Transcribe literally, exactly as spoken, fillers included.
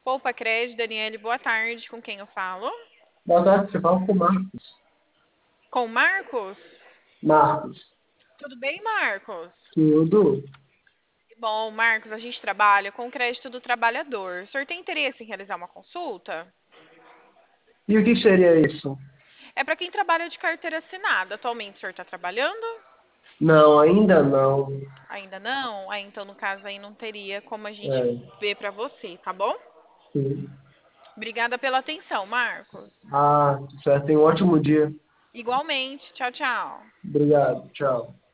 Poupa Crédito, Daniele, boa tarde. Com quem eu falo? Boa tarde, você fala com o Marcos. Com o Marcos? Marcos, Tudo bem, Marcos? tudo? Bom, Marcos, a gente trabalha com o crédito do trabalhador. O senhor tem interesse em realizar uma consulta? E o que seria isso? É para quem trabalha de carteira assinada. Atualmente o senhor está trabalhando? Não, ainda não. Ainda não? Ah, então no caso aí não teria como a gente É, ver para você, tá bom? sim. Obrigada pela atenção, Marcos. Ah, certo. Tenha um ótimo dia. Igualmente. Tchau, tchau. Obrigado. Tchau.